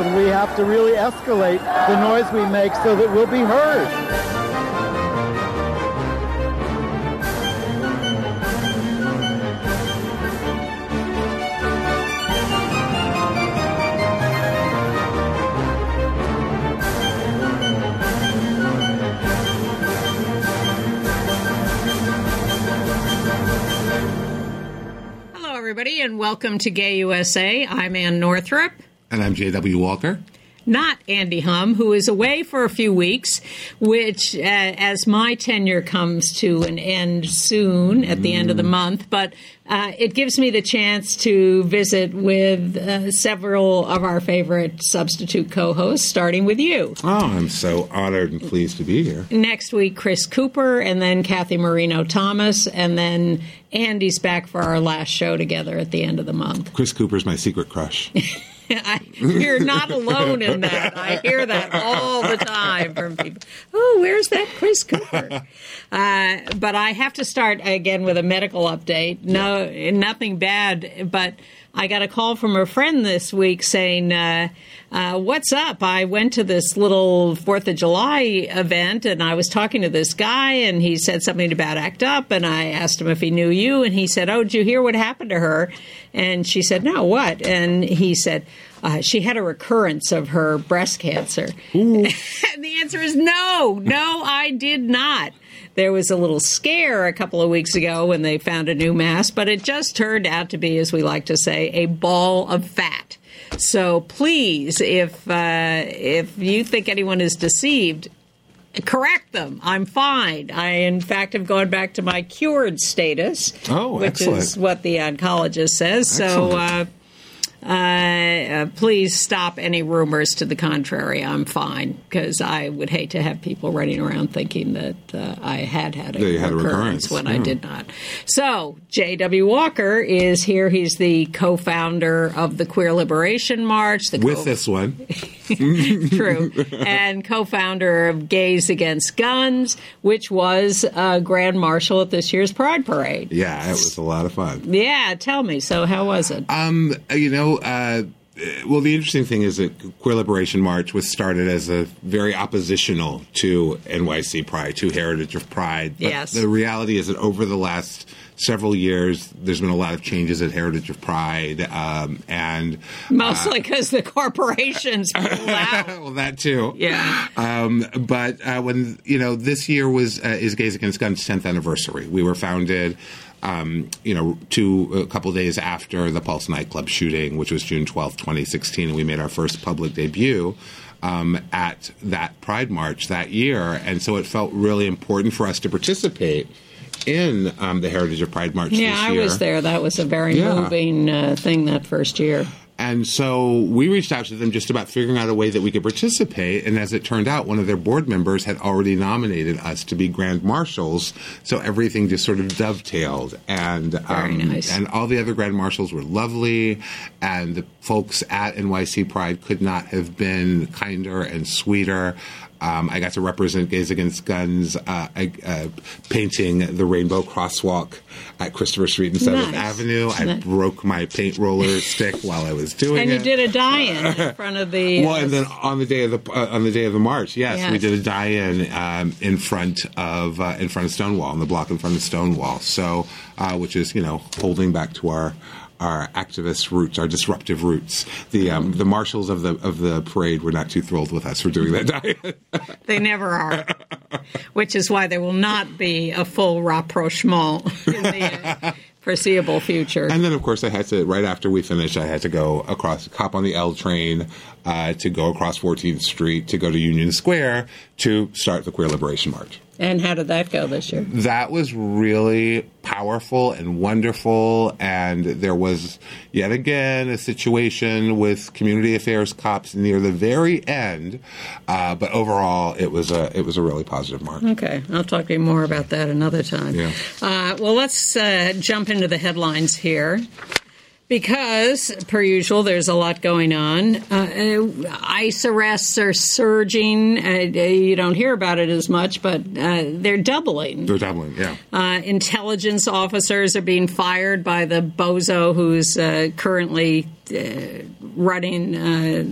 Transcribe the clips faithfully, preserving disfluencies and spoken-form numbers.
and we have to really escalate the noise we make so that we'll be heard. Everybody, and welcome to Gay U S A. I'm Ann Northrup. And I'm J W Walker. Not Andy Hum, who is away for a few weeks, which, uh, as my tenure comes to an end soon at the mm. end of the month, but uh, it gives me the chance to visit with uh, several of our favorite substitute co-hosts, starting with you. Oh, I'm so honored and pleased to be here. Next week, Chris Cooper, and then Kathy Marino-Thomas, and then Andy's back for our last show together at the end of the month. Chris Cooper's my secret crush. I, you're not alone in that. I hear that all the time from people. Oh, where's that Chris Cooper? Uh, but I have to start again with a medical update. No, nothing bad, but I got a call from a friend this week saying, uh, uh, what's up? I went to this little Fourth of July event, and I was talking to this guy, and he said something about ACT UP, and I asked him if he knew you, and he said, oh, did you hear what happened to her? And she said, no, what? And he said, uh, she had a recurrence of her breast cancer. And the answer is no, no, I did not. There was a little scare a couple of weeks ago when they found a new mass, but it just turned out to be, as we like to say, a ball of fat. So please, if uh, if you think anyone is deceived, correct them. I'm fine. I, in fact, have gone back to my cured status, oh, which excellent. is what the oncologist says. Excellent. So uh, uh, uh, please stop any rumors to the contrary. I'm fine, because I would hate to have people running around thinking that uh, I had had a, they had recurrence, a recurrence when yeah. I did not. So J W Walker is here. He's the co-founder of the Queer Liberation March. The With co- this one. True. And co-founder of Gays Against Guns, which was uh, Grand Marshal at this year's Pride Parade. Yeah, it was a lot of fun. Yeah, tell me. So how was it? Um, you know, uh, well, the interesting thing is that Queer Liberation March was started as a very oppositional to N Y C Pride, to Heritage of Pride. But yes. The reality is that over the last several years, there's been a lot of changes at Heritage of Pride, um, and mostly because uh, the corporations pulled out. Well, that too. Yeah. Um, but uh, when you know, this year was uh, is Gays Against Guns' tenth anniversary. We were founded, um, you know, two a couple of days after the Pulse nightclub shooting, which was June twelfth, twenty sixteen, and we made our first public debut um, at that Pride March that year, and so it felt really important for us to participate in um, the Heritage of Pride March yeah, this year. I was there. That was a very yeah. moving uh, thing that first year. And so we reached out to them just about figuring out a way that we could participate. And as it turned out, one of their board members had already nominated us to be Grand Marshals. So everything just sort of dovetailed. And, Very um, nice. and all the other Grand Marshals were lovely. And the folks at N Y C Pride could not have been kinder and sweeter. Um, I got to represent Gays Against Guns, uh, I, uh, painting the rainbow crosswalk at Christopher Street and seventh Nice. Avenue. I Nice. broke my paint roller stick while I was doing and it. And you did a die-in in front of the. Well, uh, and then on the day of the uh, on the day of the march, yes, Yes. we did a die-in um, in front of uh, in front of Stonewall, in the block in front of Stonewall. So, uh, which is you know holding back to our. Our activist roots, our disruptive roots. The um, the marshals of the of the parade were not too thrilled with us for doing that diet. They never are, which is why there will not be a full rapprochement in the uh, foreseeable future. And then, of course, I had to, right after we finished, I had to go across, hop on the L train uh, to go across fourteenth Street to go to Union Square to start the Queer Liberation March. And how did that go this year? That was really powerful and wonderful, and there was, yet again, a situation with community affairs cops near the very end, uh, but overall, it was a it was a really positive march. Okay, I'll talk to you more about that another time. Yeah. Uh, well, let's uh, jump into the headlines here. Because, per usual, there's a lot going on. Uh, ICE arrests are surging. Uh, you don't hear about it as much, but uh, they're doubling. They're doubling, yeah. Uh, intelligence officers are being fired by the bozo who's uh, currently uh, running uh,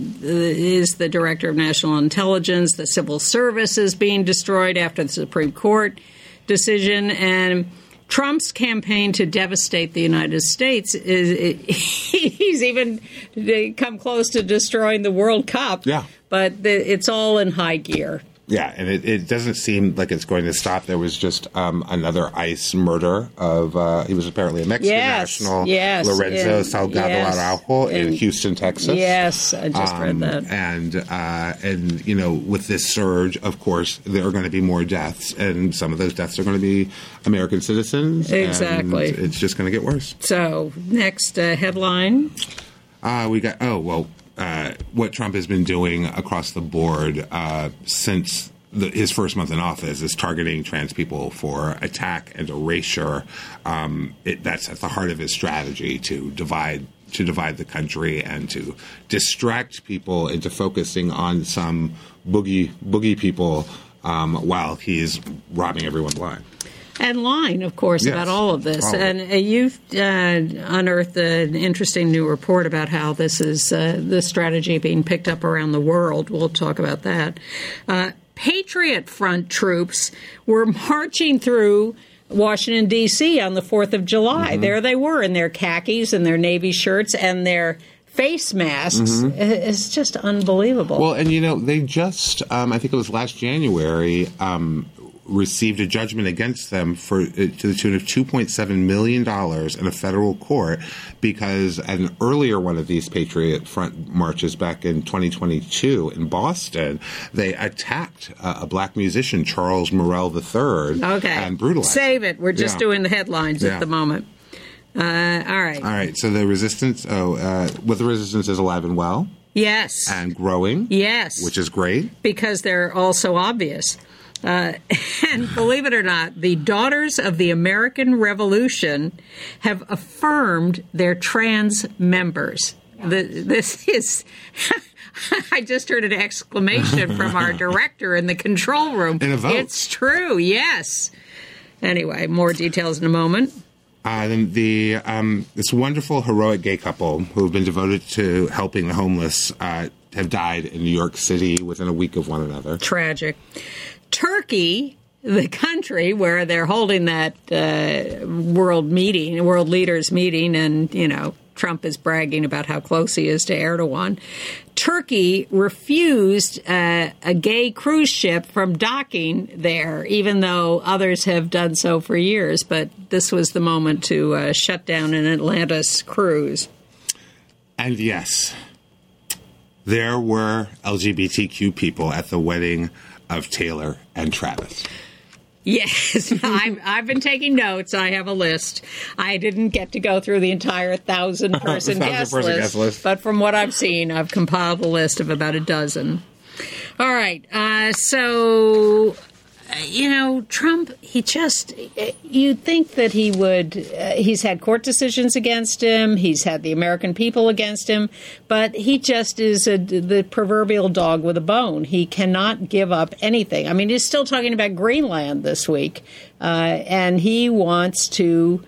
is the director of national intelligence. The civil service is being destroyed after the Supreme Court decision, and Trump's campaign to devastate the United States is he's even come close to destroying the World Cup. Yeah. But the, it's all in high gear. Yeah, and it, it doesn't seem like it's going to stop. There was just um, another ICE murder of, uh, he was apparently a Mexican yes, national, yes, Lorenzo in, Salgado yes, Araujo in, in Houston, Texas. Yes, I just um, read that. And, uh, and, you know, with this surge, of course, there are going to be more deaths, and some of those deaths are going to be American citizens. Exactly. And it's just going to get worse. So, next uh, headline. Uh, we got, oh, well, uh, what Trump has been doing across the board uh, since the, his first month in office is targeting trans people for attack and erasure. Um, it, that's at the heart of his strategy to divide to divide the country and to distract people into focusing on some boogie boogie people um, while he's robbing everyone blind. And lying, of course, yes. about all of this. All of and uh, you've uh, unearthed an interesting new report about how this is uh, the strategy being picked up around the world. We'll talk about that. Uh, Patriot Front troops were marching through Washington, D C on the fourth of July. Mm-hmm. There they were in their khakis and their Navy shirts and their face masks. Mm-hmm. It's just unbelievable. Well, and, you know, they just, um, I think it was last January, um, received a judgment against them for to the tune of two point seven million dollars in a federal court because an earlier one of these Patriot Front marches back in twenty twenty-two in Boston, they attacked uh, a black musician, Charles Morrell the third, okay. and brutalized Save it. We're just yeah. doing the headlines yeah. at the moment. Uh, all right. All right. So the resistance, oh, uh, what the resistance is alive and well. Yes. And growing. Yes. Which is great. Because they're all so obvious. Uh, and believe it or not, the Daughters of the American Revolution have affirmed their trans members. The, this is... I just heard an exclamation from our director in the control room. In a vote. It's true, yes. Anyway, more details in a moment. Uh, then the um, this wonderful, heroic gay couple who have been devoted to helping the homeless uh, have died in New York City within a week of one another. Tragic. Turkey, the country where they're holding that uh, world meeting, world leaders meeting, and, you know, Trump is bragging about how close he is to Erdogan. Turkey refused uh, a gay cruise ship from docking there, even though others have done so for years. But this was the moment to uh, shut down an Atlantis cruise. And yes, there were L G B T Q people at the wedding of Taylor and Travis. Yes, I've, I've been taking notes. I have a list. I didn't get to go through the entire thousand-person guest, guest list, but from what I've seen, I've compiled a list of about a dozen. All right, uh, so... You know, Trump, he just, you'd think that he would, uh, he's had court decisions against him, he's had the American people against him, but he just is a, the proverbial dog with a bone. He cannot give up anything. I mean, he's still talking about Greenland this week, uh, and he wants to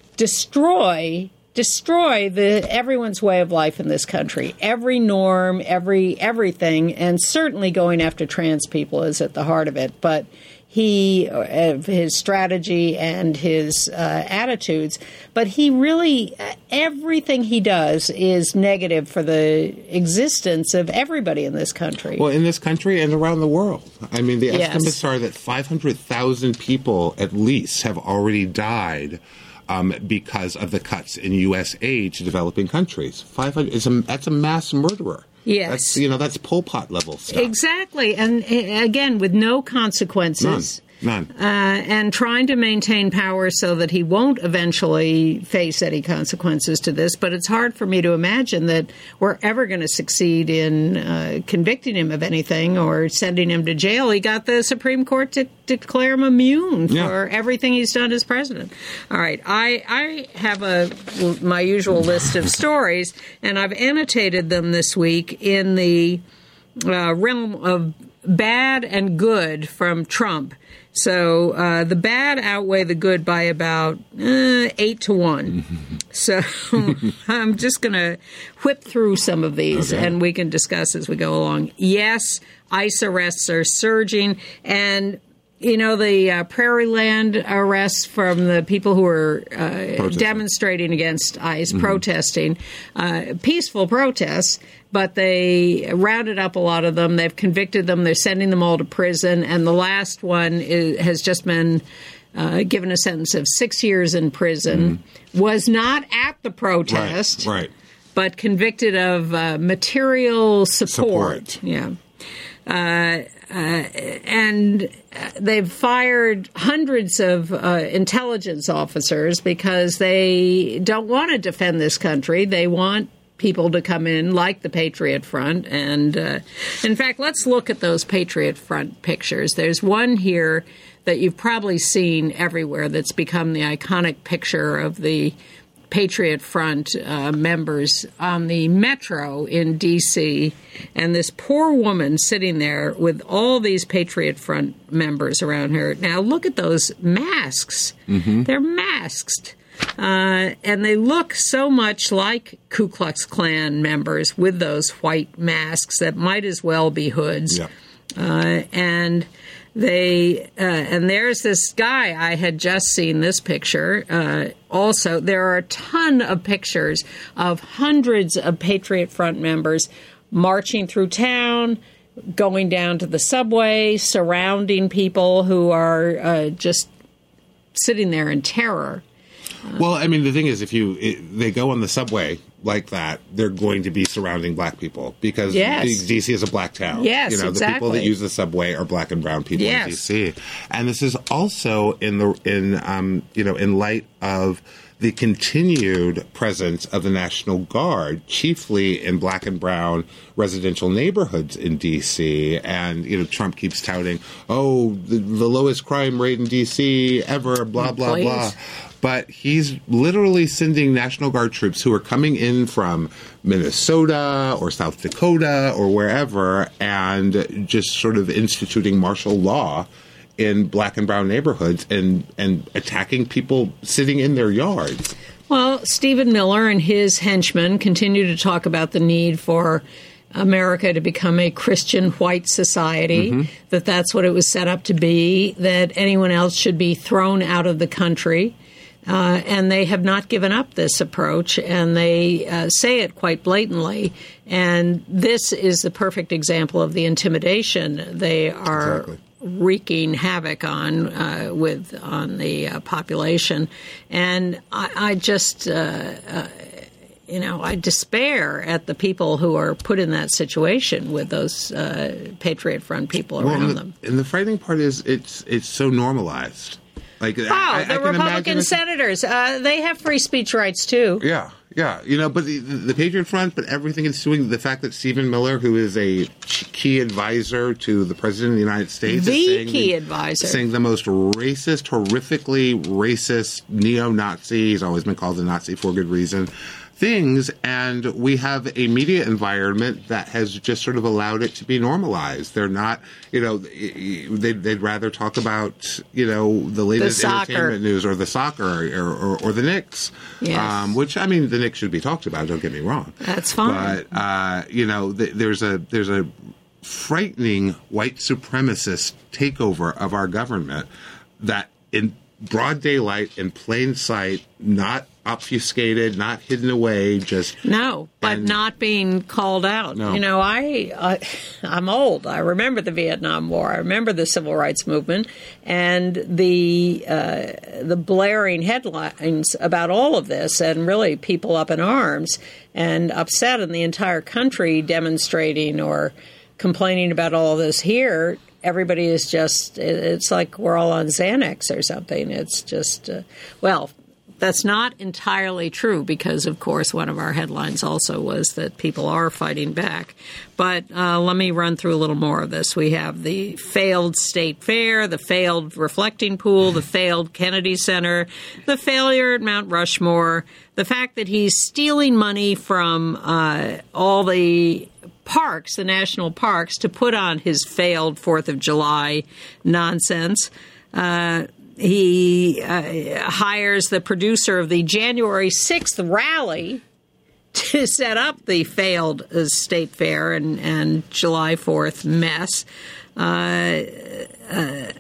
destroy destroy the everyone's way of life in this country. Every norm, every everything, and certainly going after trans people is at the heart of it. But he, uh, his strategy and his uh, attitudes, but he really, uh, everything he does is negative for the existence of everybody in this country. Well, in this country and around the world. I mean, the Yes. estimates are that five hundred thousand people at least have already died Um, because of the cuts in U S aid to developing countries. five hundred is a, that's a mass murderer. Yes. That's, you know, that's Pol Pot level stuff. Exactly. And uh, again, with no consequences. None. None. Uh, and trying to maintain power so that he won't eventually face any consequences to this. But it's hard for me to imagine that we're ever going to succeed in uh, convicting him of anything or sending him to jail. He got the Supreme Court to declare him immune Yeah. for everything he's done as president. All right. I, I have a my usual list of stories, and I've annotated them this week in the uh, realm of bad and good from Trump. So uh, the bad outweigh the good by about uh, eight to one. So I'm just going to whip through some of these, okay. and we can discuss as we go along. Yes, ICE arrests are surging, and you know, the uh, Prairie Land arrests from the people who were uh, demonstrating against ICE, mm-hmm. protesting, uh, peaceful protests, but they rounded up a lot of them. They've convicted them. They're sending them all to prison. And the last one is, has just been uh, given a sentence of six years in prison, mm-hmm. was not at the protest, right, right. but convicted of uh, material support. support. Yeah. Uh, uh, and they've fired hundreds of uh, intelligence officers because they don't want to defend this country. They want people to come in like the Patriot Front. And uh, in fact, let's look at those Patriot Front pictures. There's one here that you've probably seen everywhere that's become the iconic picture of the Patriot Front uh, members on the metro in D C, and this poor woman sitting there with all these Patriot Front members around her. Now, look at those masks. Mm-hmm. They're masked. Uh, and they look so much like Ku Klux Klan members with those white masks that might as well be hoods. Yeah. Uh, and they uh, and there's this guy. I had just seen this picture. Uh, also, there are a ton of pictures of hundreds of Patriot Front members marching through town, going down to the subway, surrounding people who are uh, just sitting there in terror. Well, I mean, the thing is, if you it, they go on the subway like that, they're going to be surrounding black people because yes. D C is a black town. Yes, you know, exactly. The people that use the subway are black and brown people yes. in D C. And this is also in the in um, you know in light of the continued presence of the National Guard, chiefly in black and brown residential neighborhoods in D C. And, you know, Trump keeps touting, oh, the, the lowest crime rate in D C ever, blah, blah, Please. blah. But he's literally sending National Guard troops who are coming in from Minnesota or South Dakota or wherever and just sort of instituting martial law in black and brown neighborhoods and, and attacking people sitting in their yards. Well, Stephen Miller and his henchmen continue to talk about the need for America to become a Christian white society, mm-hmm. that that's what it was set up to be, that anyone else should be thrown out of the country. Uh, and they have not given up this approach, and they uh, say it quite blatantly. And this is the perfect example of the intimidation they are exactly. wreaking havoc on uh, with on the uh, population. And I, I just, uh, uh, you know, I despair at the people who are put in that situation with those uh, Patriot Front people around well, and the, them. And the frightening part is it's it's so normalized. Like, oh, I, the I Republican senators, uh, they have free speech rights, too. Yeah, yeah. You know, but the, the Patriot Front, but everything is doing the fact that Stephen Miller, who is a key advisor to the President of the United States, the is saying key the, advisor. saying the most racist, horrifically racist, neo-Nazi, he's always been called a Nazi for good reason, things, and we have a media environment that has just sort of allowed it to be normalized. They're not, you know, they'd, they'd rather talk about, you know, the latest the entertainment news or the soccer or, or, or the Knicks, yes. um, which, I mean, the Knicks should be talked about, don't get me wrong. That's fine. But, uh, you know, th- there's a there's a frightening white supremacist takeover of our government that in broad daylight, in plain sight, not obfuscated, not hidden away, just no, but and, not being called out. No. You know, I, I I'm old. I remember the Vietnam War. I remember the Civil Rights Movement and the uh, the blaring headlines about all of this, and really people up in arms and upset, in the entire country demonstrating or complaining about all of this. Here, everybody is just, it's like we're all on Xanax or something. It's just, uh, well, that's not entirely true because, of course, one of our headlines also was that people are fighting back. But uh, let me run through a little more of this. We have the failed state fair, the failed reflecting pool, the failed Kennedy Center, the failure at Mount Rushmore, the fact that he's stealing money from uh, all the parks, the national parks, to put on his failed Fourth of July nonsense. Uh, he uh, hires the producer of the January sixth rally to set up the failed uh, state fair and, and July fourth mess. Uh, uh,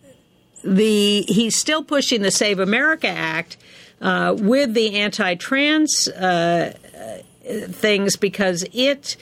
the he's still pushing the Save America Act uh, with the anti-trans uh, things because it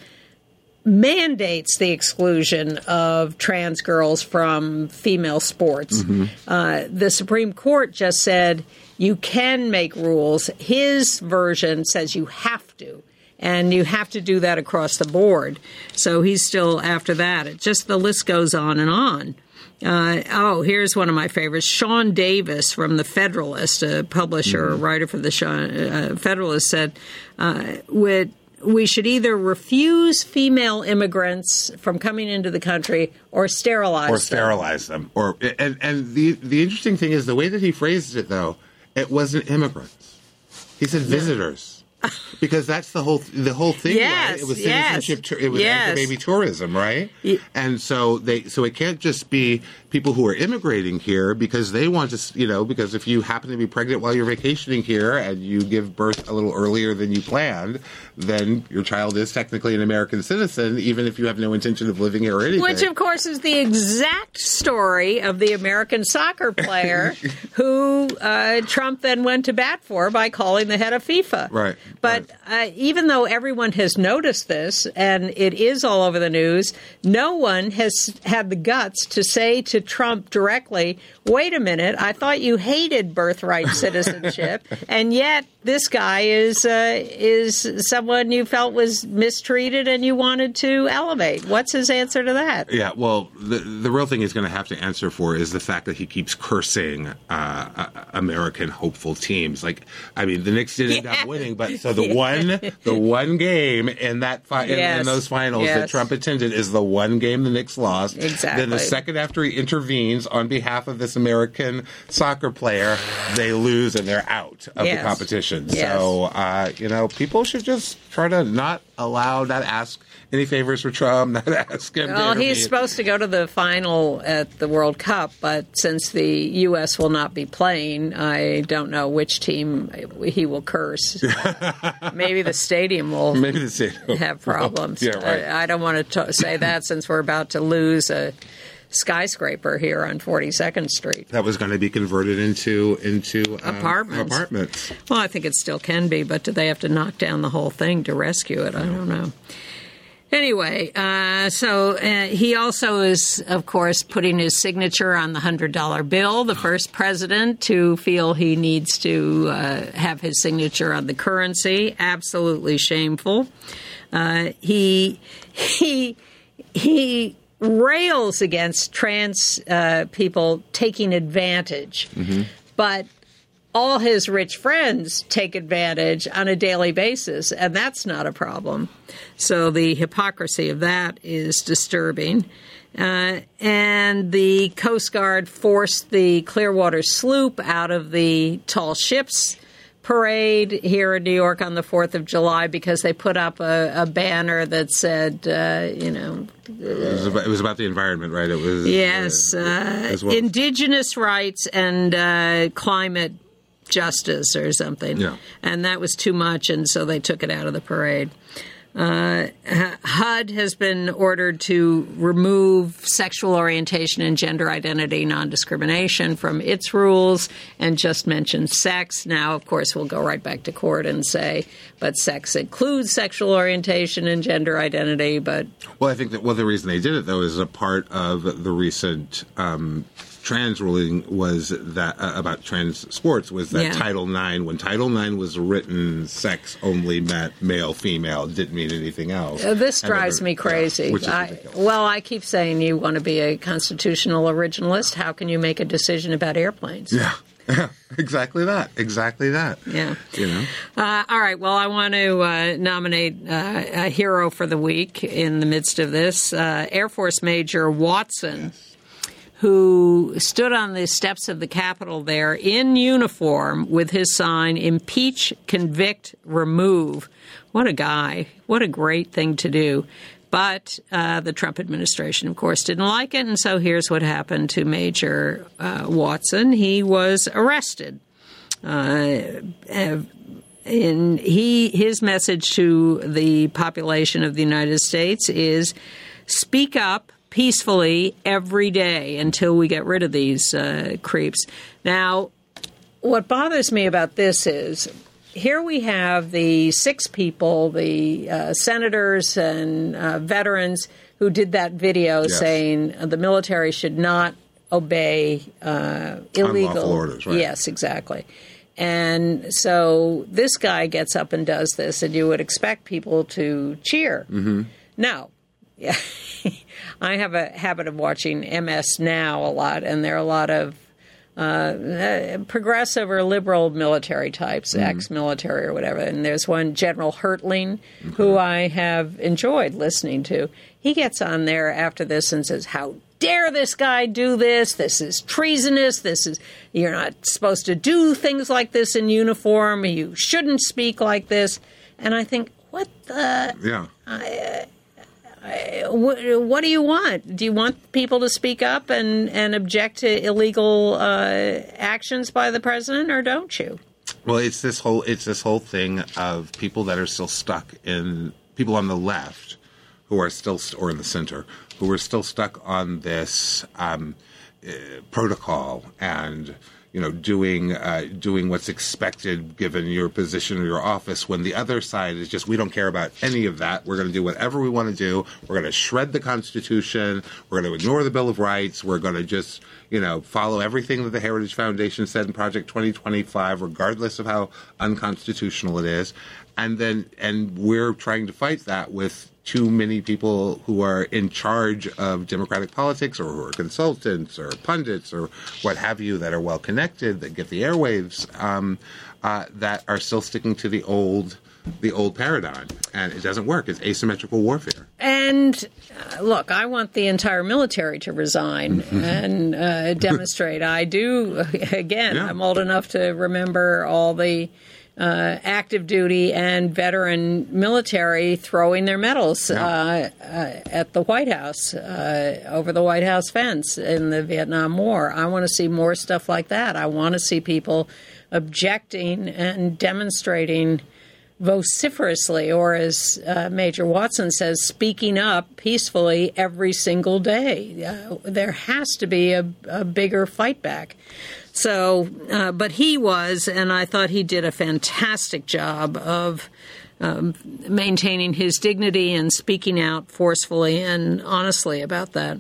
mandates the exclusion of trans girls from female sports. Mm-hmm. Uh, the Supreme Court just said you can make rules. His version says you have to, and you have to do that across the board. So he's still after that. It just the list goes on and on. Uh, oh, here's one of my favorites. Sean Davis from The Federalist, a publisher, mm-hmm. a writer for The uh, Federalist, said, uh, with we should either refuse female immigrants from coming into the country or sterilize them. Or sterilize them. them. Or and, and the the interesting thing is the way that he phrased it, though, it wasn't immigrants. He said visitors. Because that's the whole the whole thing, yes, right? It was yes, citizenship. Yes, it was yes. anchor-baby tourism, right? Yeah. And so they so it can't just be people who are immigrating here because they want to, you know, because if you happen to be pregnant while you're vacationing here and you give birth a little earlier than you planned, then your child is technically an American citizen, even if you have no intention of living here or anything. Which, of course, is the exact story of the American soccer player who uh, Trump then went to bat for by calling the head of FIFA. Right. But right. Uh, even though everyone has noticed this, and it is all over the news, no one has had the guts to say to Trump directly, wait a minute, I thought you hated birthright citizenship, and yet this guy is uh, is someone you felt was mistreated and you wanted to elevate. What's his answer to that? Yeah, well, the the real thing he's going to have to answer for is the fact that he keeps cursing uh, American hopeful teams. Like, I mean, the Knicks didn't yeah. end up winning, but so the one the one game in that fi- yes. in, in those finals yes. that Trump attended is the one game the Knicks lost. Exactly. Then the second after he intervenes on behalf of this American soccer player, they lose and they're out of yes. the competition. Yes. So, uh, you know, people should just try to not allow, not ask any favors for Trump, not ask him Well, to he's supposed to go to the final at the World Cup, but since the U S will not be playing, I don't know which team he will curse. Maybe the stadium will Maybe the stadium. have problems. Yeah, right. I, I don't want to t- say that since we're about to lose a skyscraper here on forty-second Street. That was going to be converted into into um, apartments. apartments. Well, I think it still can be, but do they have to knock down the whole thing to rescue it? I don't know. Anyway, uh, so uh, he also is, of course, putting his signature on the one hundred dollar bill, the first president to feel he needs to uh, have his signature on the currency. Absolutely shameful. Uh, he he he rails against trans uh, people taking advantage, mm-hmm. but all his rich friends take advantage on a daily basis, and that's not a problem. So the hypocrisy of that is disturbing. Uh, and the Coast Guard forced the Clearwater sloop out of the tall ships parade here in New York on the fourth of July because they put up a, a banner that said, uh, you know... It was, about, it was about the environment, right? It was Yes, uh, well. indigenous rights and uh, climate justice or something. Yeah. And that was too much, and so they took it out of the parade. Uh, H U D has been ordered to remove sexual orientation and gender identity non-discrimination from its rules and just mention sex. Now, of course, we'll go right back to court and say, but sex includes sexual orientation and gender identity. But well, I think that well, the reason they did it, though, is a part of the recent um, trans ruling was that uh, about trans sports was that yeah. Title nine, when Title nine was written, sex only meant male, female, didn't mean anything else. Uh, this drives me crazy. Yeah, which is I, well, I keep saying you want to be a constitutional originalist. How can you make a decision about airplanes? Yeah. Yeah, exactly that. Exactly that. Yeah. You know. Uh, all right. Well, I want to uh, nominate uh, a hero for the week in the midst of this. Uh, Air Force Major Watson. Yes. Who stood on the steps of the Capitol there in uniform with his sign, impeach, convict, remove. What a guy. What a great thing to do. But uh, the Trump administration, of course, didn't like it, and so here's what happened to Major uh, Watson. He was arrested. Uh, and he his message to the population of the United States is speak up peacefully every day until we get rid of these uh, creeps. Now, what bothers me about this is here we have the six people, the uh, senators and uh, veterans who did that video yes. saying the military should not obey uh, illegal unlawful orders, right? Yes, exactly. And so this guy gets up and does this, and you would expect people to cheer. Mm-hmm. No. Yeah. I have a habit of watching M S Now a lot, and there are a lot of uh, progressive or liberal military types, mm. ex-military or whatever. And there's one, General Hertling, okay. who I have enjoyed listening to. He gets on there after this and says, how dare this guy do this? This is treasonous. This is, you're not supposed to do things like this in uniform. You shouldn't speak like this. And I think, what the? Yeah. I, I, what, what do you want? Do you want people to speak up and, and object to illegal uh, actions by the president, or don't you? Well, it's this whole it's this whole thing of people that are still stuck in people on the left who are still or in the center who are still stuck on this um, uh, protocol and you know doing uh, doing what's expected given your position or your office. When the other side is just we don't care about any of that. We're going to do whatever we want to do. We're going to shred the Constitution. We're going to ignore the Bill of Rights. We're going to just you know follow everything that the Heritage Foundation said in Project twenty twenty-five, regardless of how unconstitutional it is. And then and we're trying to fight that with too many people who are in charge of democratic politics or who are consultants or pundits or what have you that are well connected, that get the airwaves, um, uh, that are still sticking to the old the old paradigm. And it doesn't work. It's asymmetrical warfare. And uh, look, I want the entire military to resign and uh, demonstrate. I do, again, yeah. I'm old enough to remember all the Uh, active duty and veteran military throwing their medals yeah. uh, uh, at the White House, uh, over the White House fence in the Vietnam War. I want to see more stuff like that. I want to see people objecting and demonstrating vociferously, or as uh, Major Watson says, speaking up peacefully every single day. Uh, there has to be a, a bigger fight back. So, uh, but he was, and I thought he did a fantastic job of um, maintaining his dignity and speaking out forcefully and honestly about that.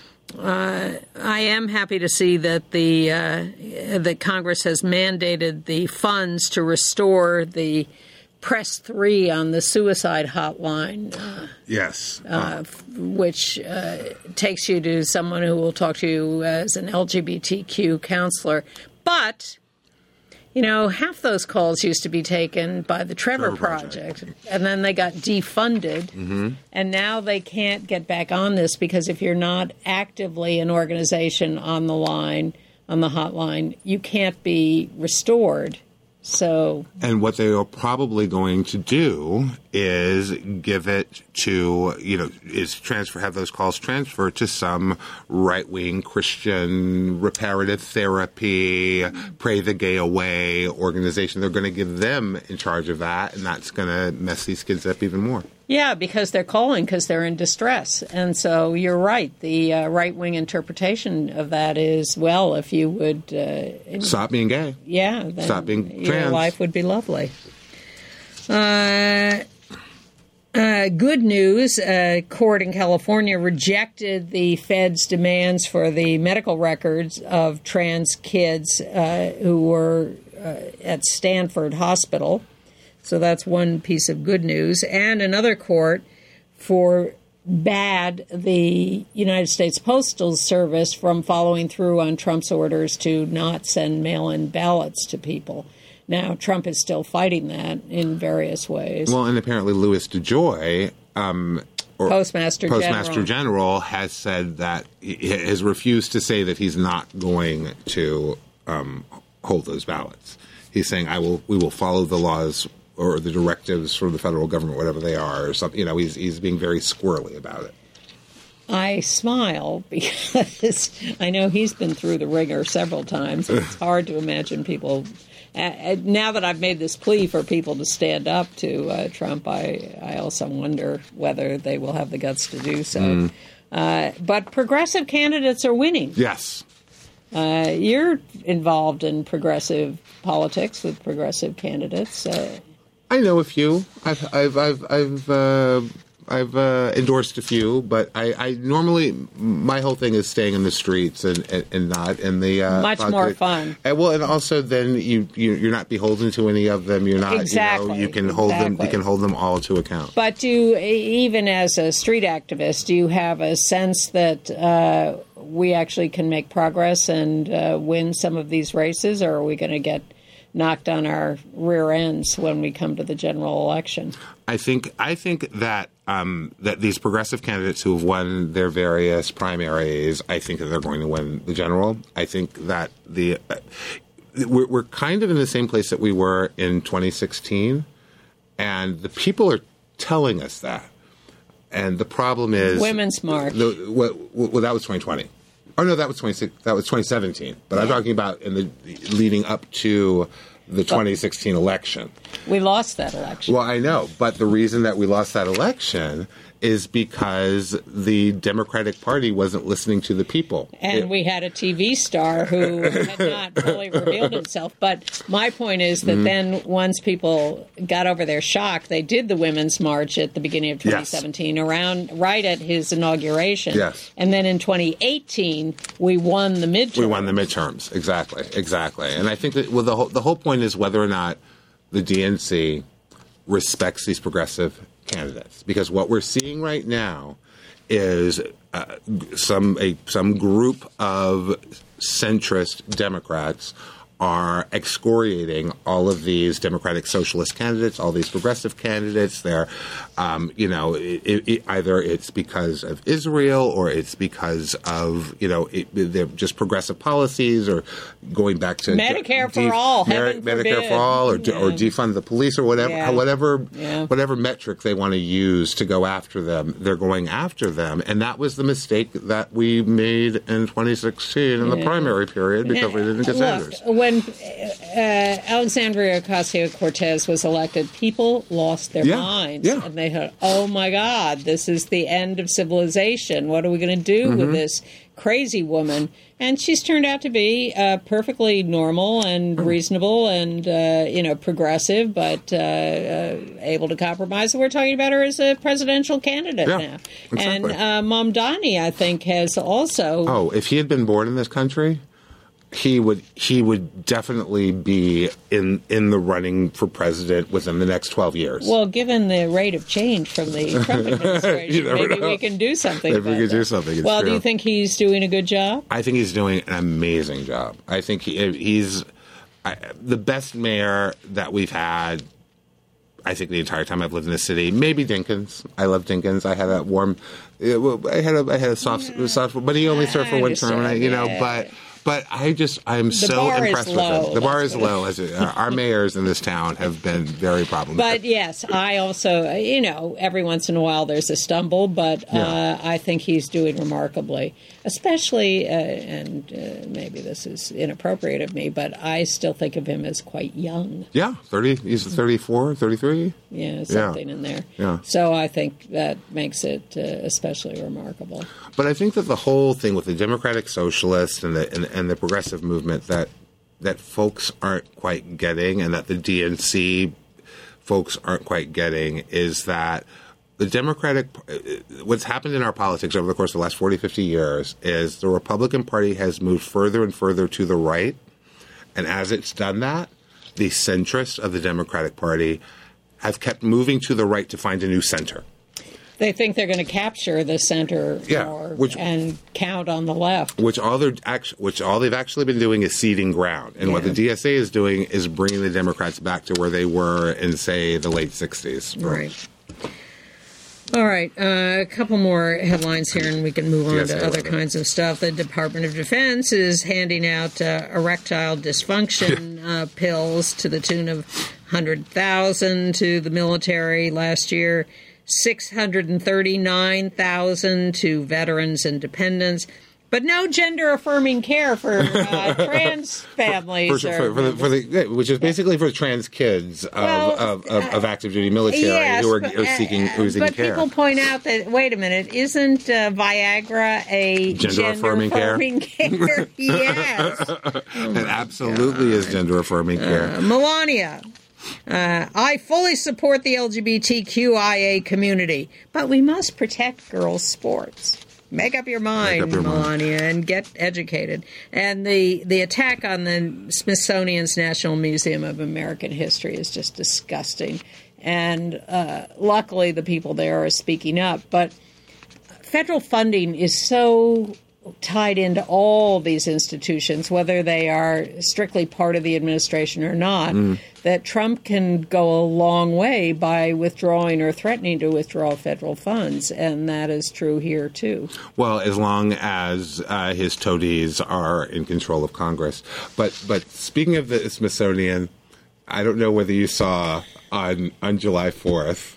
Uh, I am happy to see that the uh, that Congress has mandated the funds to restore the Press three on the suicide hotline. Uh, yes. Uh, which uh, takes you to someone who will talk to you as an L G B T Q counselor. But, you know, half those calls used to be taken by the Trevor, Trevor Project, Project, and then they got defunded, mm-hmm. and now they can't get back on this because if you're not actively an organization on the line, on the hotline, you can't be restored. So, and what they are probably going to do is give it to, you know, is transfer, have those calls transferred to some right-wing Christian reparative therapy, Pray the Gay Away organization. They're going to give them in charge of that, and that's going to mess these kids up even more. Yeah, because they're calling because they're in distress. And so you're right. The uh, right-wing interpretation of that is, well, if you would... Uh, Stop being gay. Yeah. Then Stop being your trans. life would be lovely. Uh, uh, good news. A court in California rejected the Fed's demands for the medical records of trans kids uh, who were uh, at Stanford Hospital. So that's one piece of good news. And another court forbade the United States Postal Service from following through on Trump's orders to not send mail-in ballots to people. Now, Trump is still fighting that in various ways. Well, and apparently Louis DeJoy, um, or Postmaster, Postmaster General. General, has said that he has refused to say that he's not going to um, hold those ballots. He's saying, "I will. We will follow the laws or the directives from the federal government, whatever they are, or something. You know, he's he's being very squirrely about it. I smile because I know he's been through the ringer several times. It's hard to imagine people. Uh, now that I've made this plea for people to stand up to uh, Trump, I, I also wonder whether they will have the guts to do so. Mm. Uh, but progressive candidates are winning. Yes. Uh, you're involved in progressive politics with progressive candidates. Uh, I know a few. I've I've I've I've uh, I've uh, endorsed a few, but I, I normally my whole thing is staying in the streets and, and, and not in the uh, much pocket. more fun. And, well, and also then you, you you're not beholden to any of them. You're not exactly. You know, you can hold exactly. them. You can hold them all to account. But do even as a street activist, do you have a sense that uh, we actually can make progress and uh, win some of these races, or are we going to get knocked on our rear ends when we come to the general election? I think I think that um, that these progressive candidates who have won their various primaries, I think that they're going to win the general. I think that the uh, we're, we're kind of in the same place that we were in twenty sixteen, and the people are telling us that. And the problem is Women's March. The, well, well, that was twenty twenty. Oh no, that was twenty that was twenty seventeen. But yeah. I'm talking about in the leading up to the twenty sixteen election. We lost that election. Well, I know, but the reason that we lost that election is because the Democratic Party wasn't listening to the people. And it, we had a T V star who had not fully revealed himself. But my point is that mm-hmm. then once people got over their shock, they did the Women's March at the beginning of twenty seventeen, yes. around right at his inauguration. Yes. And then in twenty eighteen, we won the midterms. We won the midterms, exactly, exactly. And I think that well, the whole, the whole point is whether or not the D N C respects these progressive candidates, because what we're seeing right now is uh, some a some group of centrist Democrats are excoriating all of these Democratic Socialist candidates, all these progressive candidates. They're, um, you know, it, it, either it's because of Israel or it's because of, you know, it, they're just progressive policies or going back to Medicare de- for all, Mer- heaven Medicare forbid. for all, or, yeah. or defund the police or whatever, yeah. whatever, yeah. whatever metric they want to use to go after them. They're going after them, and that was the mistake that we made in twenty sixteen in yeah. the primary period because we didn't get Sanders. When uh, Alexandria Ocasio-Cortez was elected, people lost their yeah, minds. yeah. And they thought, oh, my God, this is the end of civilization. What are we going to do mm-hmm. with this crazy woman? And she's turned out to be uh, perfectly normal and reasonable and, uh, you know, progressive, but uh, uh, able to compromise. And we're talking about her as a presidential candidate yeah, now. Exactly. And uh, Mamdani, I think, has also... Oh, if he had been born in this country... He would he would definitely be in in the running for president within the next twelve years. Well, given the rate of change from the Trump administration, maybe know. we can do something. Maybe we can that. do something. It's well, true. Do you think he's doing a good job? I think he's doing an amazing job. I think he, he's I, the best mayor that we've had. I think the entire time I've lived in the city. Maybe Dinkins. I love Dinkins. I had a warm. I had a I had a soft yeah. soft, but he only served for one term. And I, you know, yeah. but. But I just, I'm the so impressed with low, him. The bar is low. As it, uh, our mayors in this town have been very problematic. But yes, I also, you know, every once in a while there's a stumble, but uh, yeah. I think he's doing remarkably. Especially, uh, and uh, maybe this is inappropriate of me, but I still think of him as quite young. Yeah, thirty. He's thirty-four, thirty-three. Yeah, something yeah. in there. Yeah. So I think that makes it uh, especially remarkable. But I think that the whole thing with the Democratic Socialists and the and, and the progressive movement that that folks aren't quite getting, and that the D N C folks aren't quite getting, is that the Democratic, what's happened in our politics over the course of the last forty, fifty years is the Republican Party has moved further and further to the right. And as it's done that, the centrists of the Democratic Party have kept moving to the right to find a new center. They think they're going to capture the center yeah, more which, and count on the left. Which all they're actually, which all they've actually been doing is ceding ground, and yeah. what the D S A is doing is bringing the Democrats back to where they were in, say, the late sixties. Right. All right, uh, a couple more headlines here, and we can move on yes, to other kinds of stuff. The Department of Defense is handing out uh, erectile dysfunction uh, pills to the tune of hundred thousand to the military last year, six hundred thirty-nine thousand to veterans and dependents. But no gender-affirming care for uh, trans families. For, for, for, the, for the, which is basically for trans kids of, well, of, of, of active duty military yes, who are, but, are seeking, who are seeking but care. But people point out that, wait a minute, isn't uh, Viagra a gender-affirming gender care? care? Yes. Oh it absolutely God. is gender-affirming care. Uh, Melania. Uh, I fully support the L G B T Q I A community, but we must protect girls' sports. Make up your mind, up your Melania, mind. and get educated. And the, the attack on the Smithsonian's National Museum of American History is just disgusting. And uh, luckily the people there are speaking up. But federal funding is so tied into all these institutions, whether they are strictly part of the administration or not, mm. that Trump can go a long way by withdrawing or threatening to withdraw federal funds, and that is true here, too. Well, as long as uh, his toadies are in control of Congress. But but speaking of the Smithsonian, I don't know whether you saw on, on July fourth,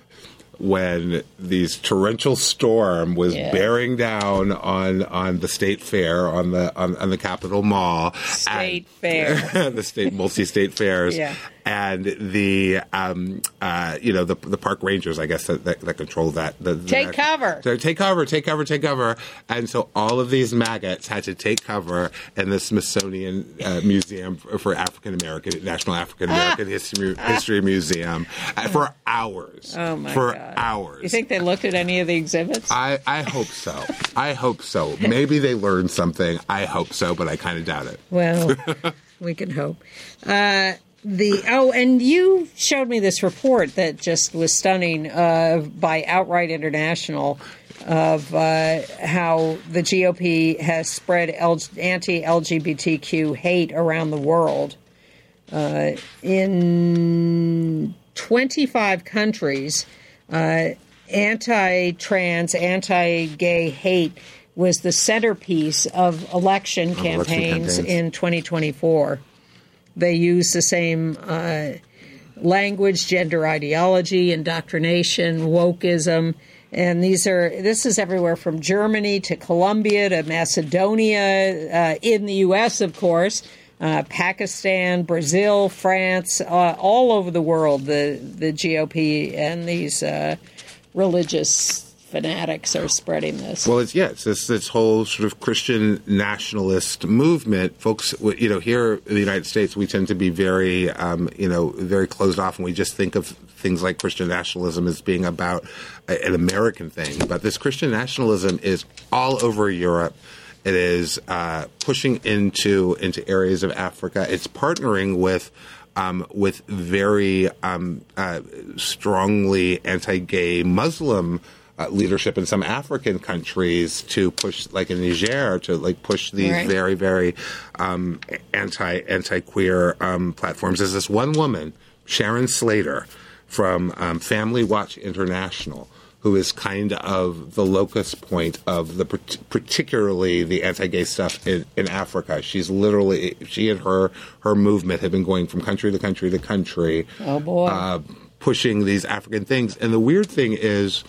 when these torrential storm was yeah. bearing down on on the State Fair, on the on, on the Capitol Mall. State Fair. the state multi-state fairs. Yeah. And the, um, uh, you know, the the park rangers, I guess, that, that, that control that. The, the, take cover. So take cover, take cover, take cover. And so all of these maggots had to take cover in the Smithsonian uh, Museum for African American, National African American ah. History, History Museum uh, for hours. Oh, my for God. hours. You think they looked at any of the exhibits? I, I hope so. I hope so. Maybe they learned something. I hope so, but I kind of doubt it. Well, we can hope. Uh, The oh, and you showed me this report that just was stunning uh, by Outright International of uh, how the G O P has spread L- anti-L G B T Q hate around the world. Uh, in twenty-five countries, uh, anti-trans, anti-gay hate was the centerpiece of election of campaigns election campaigns in twenty twenty-four. They use the same uh, language, gender ideology, indoctrination, wokeism, and these are this is everywhere from Germany to Colombia to Macedonia, uh, in the U S, of course, uh, Pakistan, Brazil, France, uh, all over the world. The the G O P and these uh, religious fanatics are spreading this. Well, it's, yeah, it's this, this whole sort of Christian nationalist movement. Folks, you know, here in the United States, we tend to be very, um, you know, very closed off, and we just think of things like Christian nationalism as being about a, an American thing. But this Christian nationalism is all over Europe. It is uh, pushing into into areas of Africa. It's partnering with Um, with very um, uh, strongly anti-gay Muslim uh, leadership in some African countries to push, like in Niger, to like push these right. very, very um, anti anti-queer um, platforms. There's this one woman, Sharon Slater, from um, Family Watch International, who is kind of the locus point of the particularly the anti-gay stuff in, in Africa. She's literally she and her her movement have been going from country to country to country. Oh boy, uh, pushing these African things. And the weird thing is,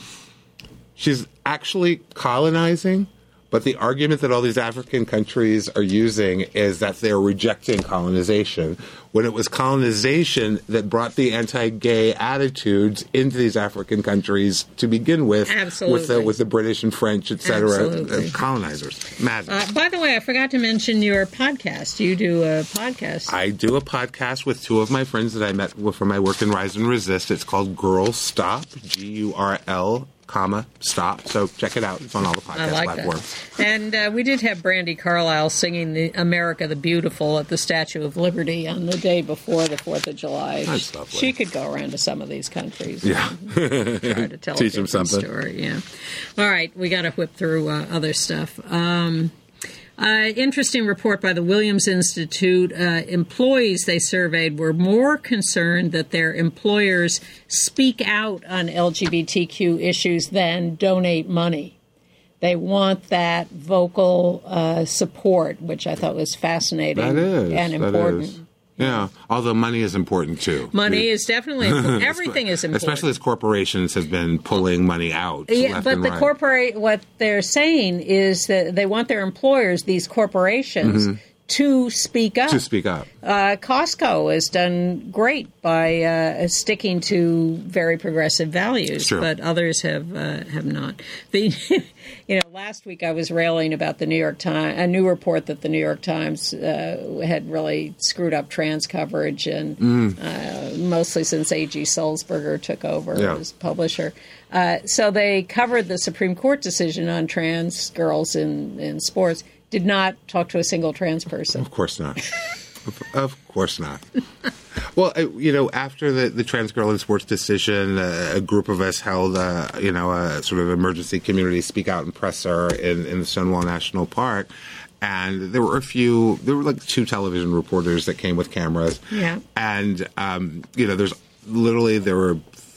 she's actually colonizing. But the argument that all these African countries are using is that they're rejecting colonization, when it was colonization that brought the anti-gay attitudes into these African countries to begin with, Absolutely. with the with the British and French, et cetera, Absolutely. colonizers. Madness. Uh, by the way, I forgot to mention your podcast. You do a podcast. I do a podcast with two of my friends that I met from my work in Rise and Resist. It's called Girl Stop, G U R L. comma stop. So check it out. It's on all the podcast I like platforms. That. And uh, we did have Brandy Carlisle singing the America the Beautiful at the Statue of Liberty on the day before the fourth of July. That's lovely. She could go around to some of these countries. Yeah. And try to tell Teach a them something. Story. Yeah. All right. We got to whip through uh, other stuff. Um, Uh, interesting report by the Williams Institute. Uh, employees they surveyed were more concerned that their employers speak out on L G B T Q issues than donate money. They want that vocal uh, support, which I thought was fascinating that is, and that important. Is. Yeah, although money is important too. Money is definitely important. Everything is important. Especially as corporations have been pulling money out. Yeah, left but and the right. corporate, what they're saying is that they want their employers, these corporations, Mm-hmm. to speak up. To speak up. Uh, Costco has done great by uh, sticking to very progressive values, Sure. but others have uh, have not. The, you know, last week I was railing about the New York Times, a new report that the New York Times uh, had really screwed up trans coverage, and Mm. uh, mostly since A G Sulzberger took over Yeah. as publisher. Uh, so they covered the Supreme Court decision on trans girls in, in sports. Did not talk to a single trans person. Of course not. of, of course not. Well, uh, you know, after the, the trans girl in sports decision, uh, a group of us held, uh, you know, a sort of emergency community speak out and presser in, in the Stonewall National Park. And there were a few, there were like two television reporters that came with cameras. Yeah. And, um, you know, there's literally, there were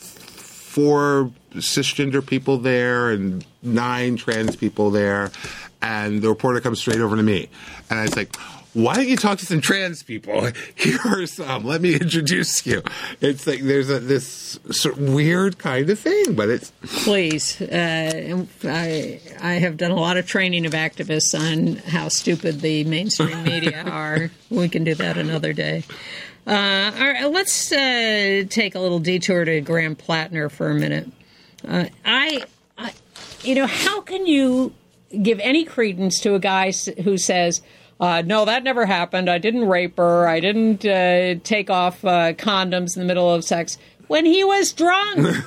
four cisgender people there and nine trans people there. And the reporter comes straight over to me. And I was like, why don't you talk to some trans people? Here are some. Let me introduce you. It's like there's a, this sort of weird kind of thing, but it's... Please. Uh, I, I have done a lot of training of activists on how stupid the mainstream media are. We can do that another day. Uh, all right, let's uh, take a little detour to Graham Plattner for a minute. Uh, I, I, you know, how can you give any credence to a guy who says, uh, no, that never happened. I didn't rape her. I didn't uh, take off uh, condoms in the middle of sex, when he was drunk.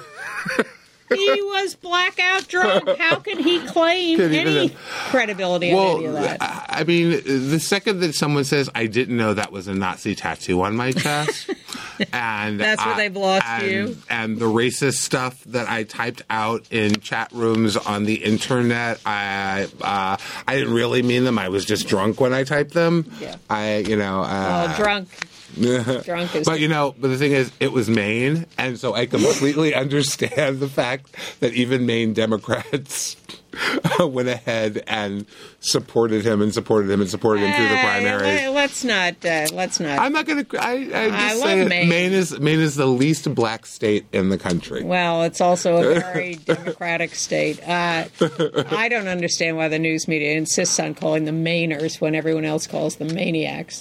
He was blackout drunk. How can he claim Can he- any credibility on any of Well, that? I I mean, the second that someone says, I didn't know that was a Nazi tattoo on my chest, and That's where I- they've lost and, you. and the racist stuff that I typed out in chat rooms on the internet, I uh, I didn't really mean them. I was just drunk when I typed them. Yeah. I, you know, uh, Well, drunk. Drunk is. But you know, but the thing is, it was Maine, and so I completely understand the fact that even Maine Democrats went ahead and supported him and supported him and supported him through the primaries. Uh, let's not. Uh, let's not. I'm not going to. I, I just I love say it. Maine. Maine is Maine is the least black state in the country. Well, it's also a very democratic state. Uh, I don't understand why the news media insists on calling them Mainers when everyone else calls them maniacs.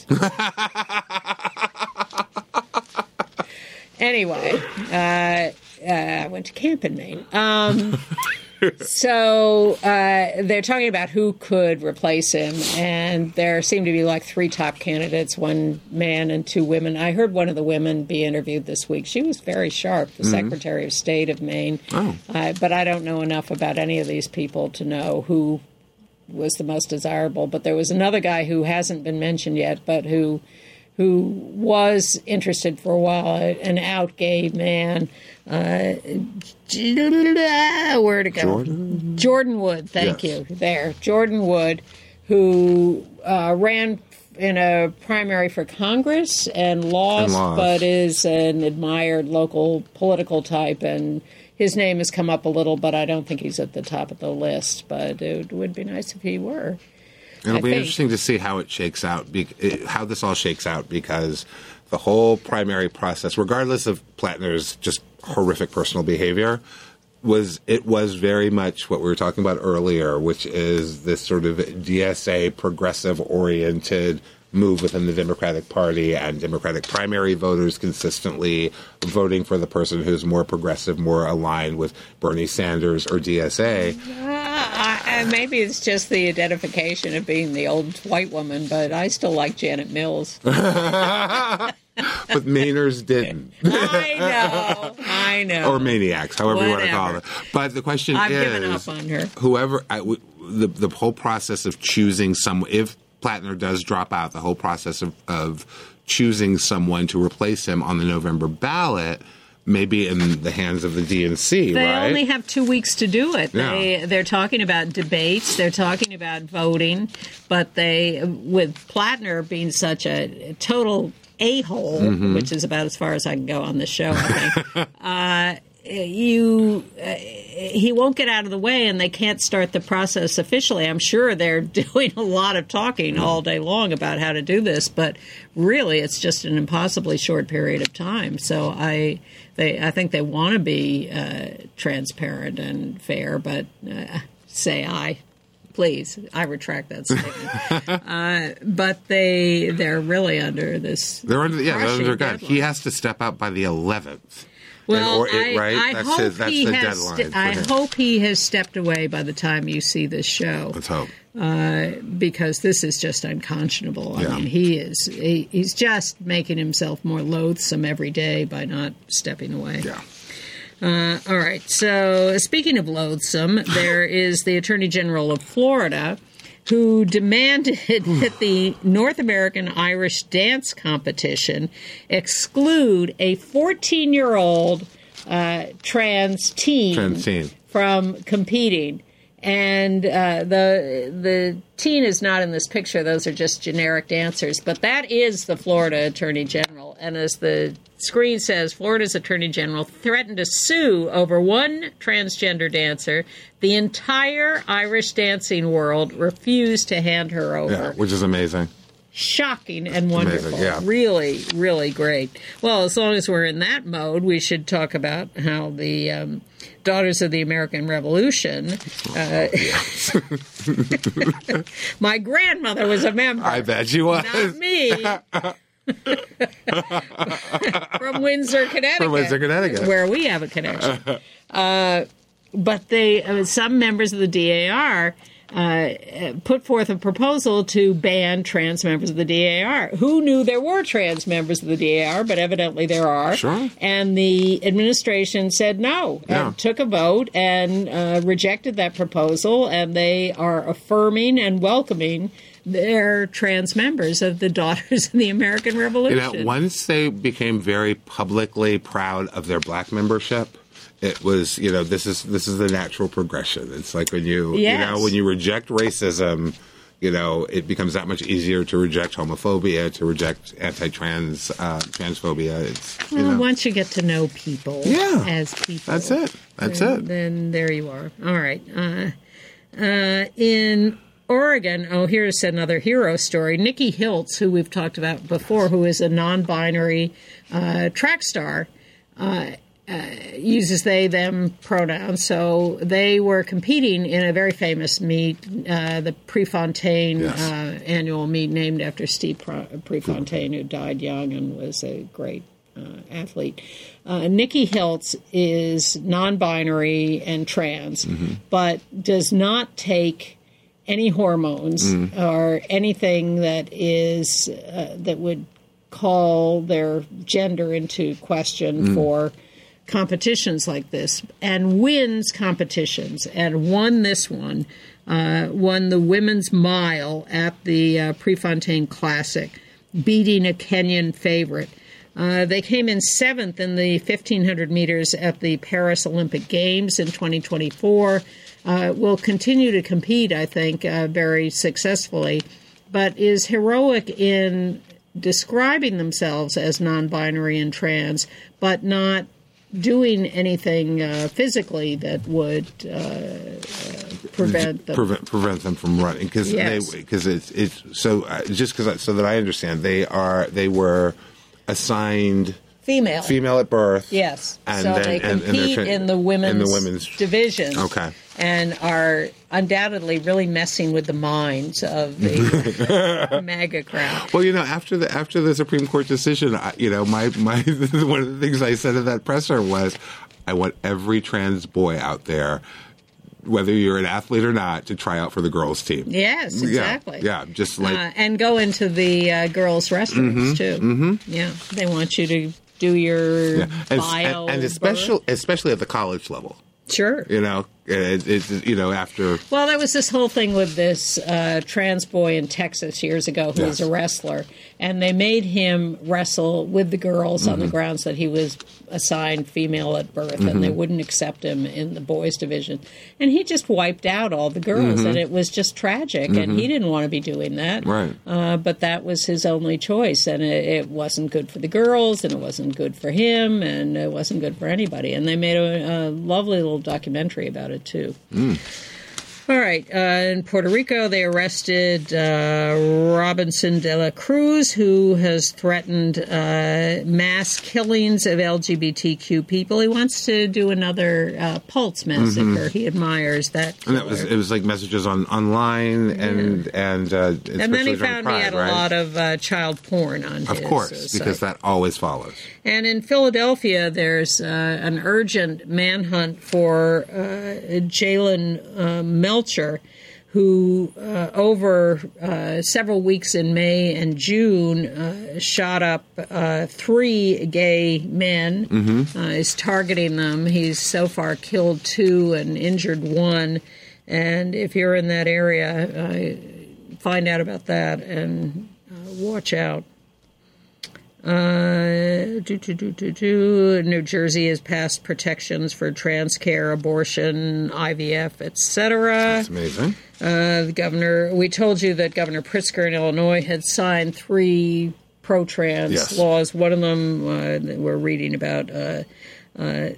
Anyway, uh, uh, I went to camp in Maine. Um, so uh, they're talking about who could replace him, and there seem to be like three top candidates, one man and two women. I heard one of the women be interviewed this week. She was very sharp, the mm-hmm. Secretary of State of Maine. Oh. Uh, but I don't know enough about any of these people to know who was the most desirable. But there was another guy who hasn't been mentioned yet, but who... who was interested for a while, an out gay man. Uh, where to go? Jordan? Jordan Wood, thank Yes. you. There. Jordan Wood, who uh, ran in a primary for Congress and lost, And lost. but is an admired local political type, and his name has come up a little, but I don't think he's at the top of the list, but it would be nice if he were. It'll I be think. interesting to see how it shakes out, be, it, how this all shakes out, because the whole primary process, regardless of Plattner's just horrific personal behavior, was it was very much what we were talking about earlier, which is this sort of D S A progressive-oriented move within the Democratic Party, and Democratic primary voters consistently voting for the person who's more progressive, more aligned with Bernie Sanders or D S A. Uh, I, maybe it's just the identification of being the old white woman, but I still like Janet Mills. But Mainers didn't. I know, I know. Or maniacs, however you want to call Whatever. it. But the question I've is, given up on her. whoever I, w- the the whole process of choosing some, if Plattner does drop out, the whole process of, of choosing someone to replace him on the November ballot may be in the hands of the D N C, They right? only have two weeks to do it. Yeah. They they're talking about debates. They're talking about voting, but they with Plattner being such a total a-hole, Mm-hmm. which is about as far as I can go on this show, I think. uh, you uh, he won't get out of the way, and they can't start the process officially. I'm sure they're doing a lot of talking all day long about how to do this, but really it's just an impossibly short period of time. So I they I think they want to be uh, transparent and fair, but uh, say I. Please, I retract that statement. uh, but they they're really under this. They're under yeah, they're under gun. Deadline. He has to step out by the eleventh. Well, or it, I, right? I that's hope his, that's he the has. deadline. St- I him. hope he has stepped away by the time you see this show. Let's hope. Uh, because this is just unconscionable. I Yeah. mean, he is he, he's just making himself more loathsome every day by not stepping away. Yeah. Uh, all right. So, speaking of loathsome, there is the Attorney General of Florida, who demanded that the North American Irish Dance Competition exclude a fourteen-year-old uh, trans teen, Trans teen. from competing. And uh, the the teen is not in this picture. Those are just generic dancers. But that is the Florida Attorney General. And as the screen says, Florida's Attorney General threatened to sue over one transgender dancer. The entire Irish dancing world refused to hand her over. Yeah, which is amazing. Shocking and wonderful. Amazing, yeah. Really, really great. Well, as long as we're in that mode, we should talk about how the um, Daughters of the American Revolution. Uh, my grandmother was a member. I bet she was. Not me. From Windsor, Connecticut. From Windsor, Connecticut. Where we have a connection. Uh, but they, uh, some members of the D A R uh, put forth a proposal to ban trans members of the D A R. Who knew there were trans members of the D A R? But evidently there are. Sure. And the administration said no, Yeah. and took a vote and uh, rejected that proposal, and they are affirming and welcoming their trans members of the Daughters of the American Revolution. You know, once they became very publicly proud of their black membership, it was, you know, this is this is the natural progression. It's like when you, Yes. you know, when you reject racism, you know, it becomes that much easier to reject homophobia, to reject anti-trans uh, transphobia. It's, you Well, know, once you get to know people Yeah. as people. That's it. That's then, it. Then there you are. All right. Uh, uh, in Oregon, oh, here's another hero story. Nikki Hiltz, who we've talked about before, who is a non-binary uh, track star, uh, uh, uses they, them pronouns. So they were competing in a very famous meet, uh, the Prefontaine Yes. uh, annual meet, named after Steve Prefontaine, who died young and was a great uh, athlete. Uh, Nikki Hiltz is non-binary and trans, Mm-hmm. but does not take any hormones Mm. or anything that is uh, that would call their gender into question Mm. for competitions like this, and wins competitions, and won this one, uh, won the women's mile at the uh, Prefontaine Classic, beating a Kenyan favorite. Uh, they came in seventh in the fifteen hundred meters at the Paris Olympic Games in twenty twenty-four. Uh, will continue to compete, I think, uh, very successfully, but is heroic in describing themselves as non-binary and trans, but not doing anything uh, physically that would uh, uh, prevent them. prevent prevent them from running because Yes. they because it's it's so uh, just because so that I understand they are they were assigned Female. female at birth. Yes. And so then- they and- and they're compete tra- in the women's, in the women's divisions. Okay. And are undoubtedly really messing with the minds of the MAGA crowd. Well, you know, after the after the Supreme Court decision, I, you know, my my one of the things I said at that presser was, I want every trans boy out there, whether you're an athlete or not, to try out for the girls' team. Yes, Yeah, exactly. Yeah, just like Uh, and go into the uh, girls' restrooms, too. Mm-hmm. Yeah. They want you to do your yeah. and, bio. and, and birth. especially especially at the college level. Sure. You know, It, it, you know, after... Well, there was this whole thing with this uh, trans boy in Texas years ago who Yes. was a wrestler, and they made him wrestle with the girls mm-hmm. on the grounds that he was assigned female at birth, mm-hmm. and they wouldn't accept him in the boys' division. And he just wiped out all the girls, mm-hmm. and it was just tragic, mm-hmm. and he didn't want to be doing that. Right. Uh, but that was his only choice, and it, it wasn't good for the girls, and it wasn't good for him, and it wasn't good for anybody. And they made a, a lovely little documentary about it, too. Mm. All right. Uh, in Puerto Rico, they arrested uh, Robinson de la Cruz, who has threatened uh, mass killings of L G B T Q people. He wants to do another uh, Pulse massacre. Mm-hmm. He admires that killer. And that was it was like messages on online and yeah. and uh, and then he found Pride, he had right? a lot of uh, child porn on of his course, uh, because site. that always follows. And in Philadelphia, there's uh, an urgent manhunt for uh, Jalen uh, Melcher, who uh, over uh, several weeks in May and June uh, shot up uh, three gay men. Mm-hmm. Uh, is targeting them. He's so far killed two and injured one. And if you're in that area, uh, find out about that and uh, watch out. Uh, do, do, do, do, do. New Jersey has passed protections for trans care, abortion, I V F, et cetera. That's amazing. Uh, the governor, we told you that Governor Pritzker in Illinois had signed three pro-trans yes. laws. One of them uh, we're reading about. Uh, uh,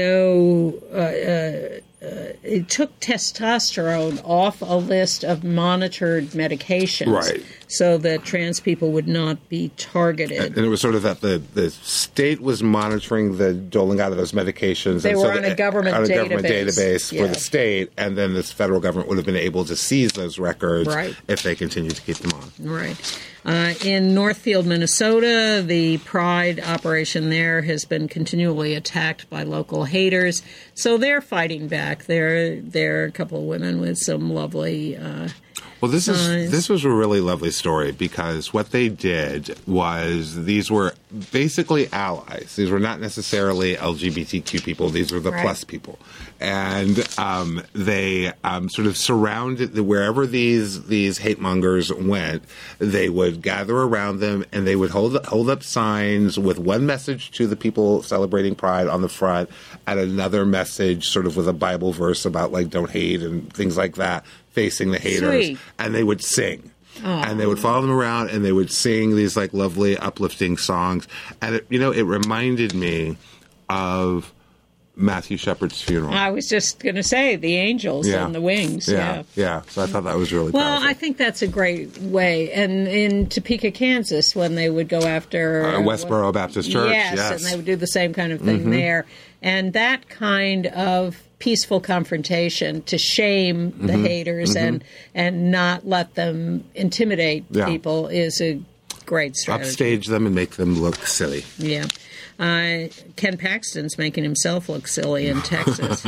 no, uh, uh, uh, it took testosterone off a list of monitored medications, right? So that trans people would not be targeted. And it was sort of that the, the state was monitoring the doling out of those medications. They and were so on the, a government on a database, government database yeah. for the state, and then this federal government would have been able to seize those records right. if they continued to keep them on. Right. Uh, in Northfield, Minnesota, the Pride operation there has been continually attacked by local haters, so they're fighting back. There, there are a couple of women with some lovely. Uh, Well, this signs. is this was a really lovely story because what they did was these were basically allies. These were not necessarily L G B T Q people. These were the right. plus people, and um, they um, sort of surrounded the, wherever these these hate mongers went. They would gather around them and they would hold hold up signs with one message to the people celebrating Pride on the front, and another message sort of with a Bible verse about like don't hate and things like that, facing the haters. Sweet. And they would sing. Aww. And they would follow them around and they would sing these like lovely uplifting songs. And it, you know, it reminded me of Matthew Shepard's funeral. I was just going to say the angels yeah. and the wings. Yeah. Yeah. yeah. So I thought that was really well, powerful. I think that's a great way. And in Topeka, Kansas, when they would go after Uh, Westboro Baptist Church. Yes, Yes. and they would do the same kind of thing Mm-hmm. there. And that kind of peaceful confrontation to shame the Mm-hmm. haters Mm-hmm. and and not let them intimidate Yeah. people is a great strategy. Upstage them and make them look silly. Yeah. Uh, Ken Paxton's making himself look silly in Texas.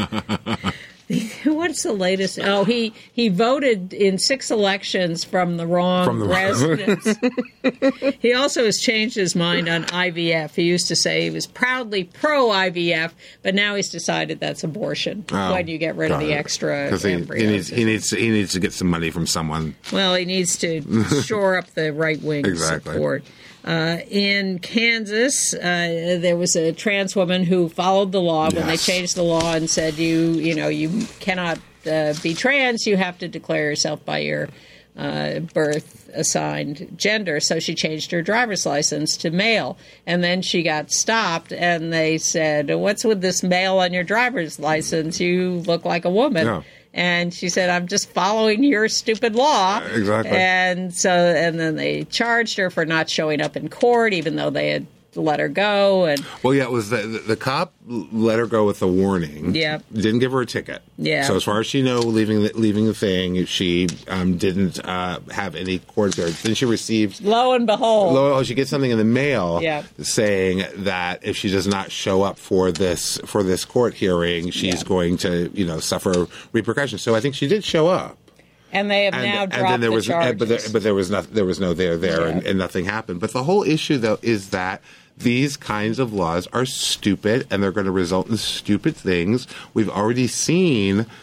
What's the latest? Oh, he, he voted in six elections from the wrong From the residence. He also has changed his mind on I V F. He used to say he was proudly pro-I V F, but now he's decided that's abortion Oh, when you get rid of the extra Because he, embryos. he, needs, he, needs, he needs to get some money from someone. Well, he needs to shore up the right-wing Exactly. support. Uh, in Kansas, uh, there was a trans woman who followed the law when they Yes. changed the law and said, you, you know, you cannot uh, be trans. You have to declare yourself by your uh, birth assigned gender. So she changed her driver's license to male, and then she got stopped, and they said, "What's with this male on your driver's license? You look like a woman." Yeah. And she said, "I'm just following your stupid law." Exactly. And so, and then they charged her for not showing up in court, even though they had let her go. And Well, yeah, it was the, the, the cop let her go with a warning. Yeah. Didn't give her a ticket. Yeah. So as far as she know, leaving the, leaving the thing, she um, didn't uh, have any court appearance. Then she received... lo and behold. Oh, she gets something in the mail Yeah. saying that if she does not show up for this for this court hearing, she's Yeah. going to, you know, suffer repercussions. So I think she did show up. and they have And, now and dropped then there the was, charges. but there, but there was no, there was no there there, Yeah. and, and nothing happened. But the whole issue, though, is that these kinds of laws are stupid, and they're going to result in stupid things. We've already seen